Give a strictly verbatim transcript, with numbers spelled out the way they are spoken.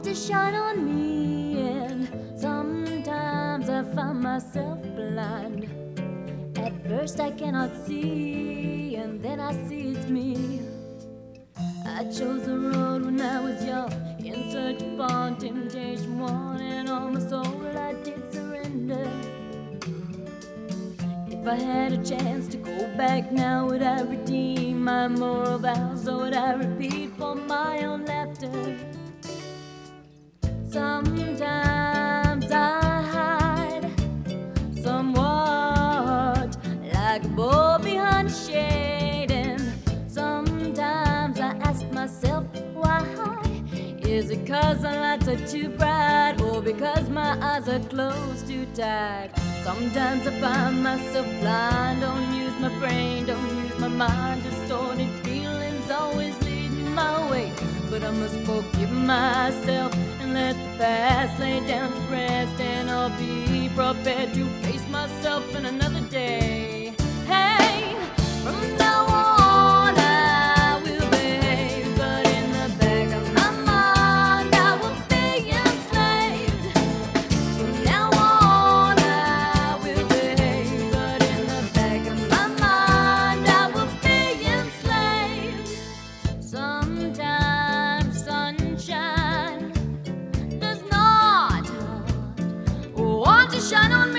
to shine on me, and sometimes I find myself blind. At first I cannot see, and then I see it's me. I chose the road when I was young, in search of temptation, wanting all my soul I did surrender. If I had a chance to go back now, would I redeem my moral vows, or would I repeat for my own laughter? Sometimes I hide, somewhat like a bull behind a shade, and sometimes I ask myself why. Is it 'cause the lights are too bright, or because my eyes are closed too tight? Sometimes I find myself blind, don't use my brain, don't use my mind, distorted feelings always leading my way. But I must forgive myself and let the past lay down to rest, and I'll be prepared to face myself in another day. Hey, from now on I will behave, but in the back of my mind I will be enslaved. From now on I will behave, but in the back of my mind I will be enslaved. Sometimes sunshine does not want to shine on me.